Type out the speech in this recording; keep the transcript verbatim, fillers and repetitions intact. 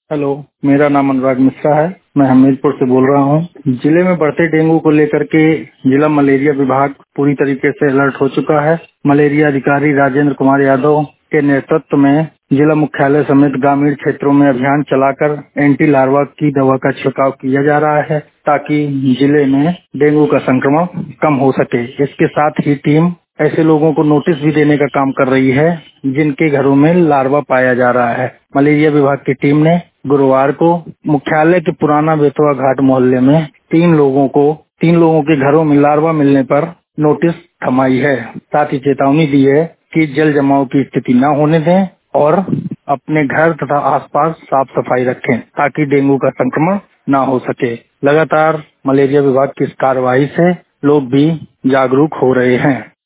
Hello, मेरा नाम अनुराग मिश्रा है। मैं हमीरपुर से बोल रहा हूँ। जिले में बढ़ते डेंगू को लेकर के जिला मलेरिया विभाग पूरी तरीके से अलर्ट हो चुका है। मलेरिया अधिकारी राजेंद्र कुमार यादव के नेतृत्व में जिला मुख्यालय समेत ग्रामीण क्षेत्रों में अभियान चलाकर एंटी लार्वा की दवा का छिड़काव किया जा रहा है ताकि जिले में डेंगू का संक्रमण कम हो सके। इसके साथ ही टीम ऐसे लोगों को नोटिस भी देने का काम कर रही है जिनके घरों में लार्वा पाया जा रहा है। मलेरिया विभाग की टीम ने गुरुवार को मुख्यालय के पुराना बेतवा घाट मोहल्ले में तीन लोगों को तीन लोगों के घरों में लार्वा मिलने पर नोटिस थमाई है। साथ ही चेतावनी दी है कि जल जमाव की स्थिति न होने दें और अपने घर तथा आसपास साफ सफाई रखें ताकि डेंगू का संक्रमण न हो सके। लगातार मलेरिया विभाग की इस कार्रवाई से लोग भी जागरूक हो रहे हैं।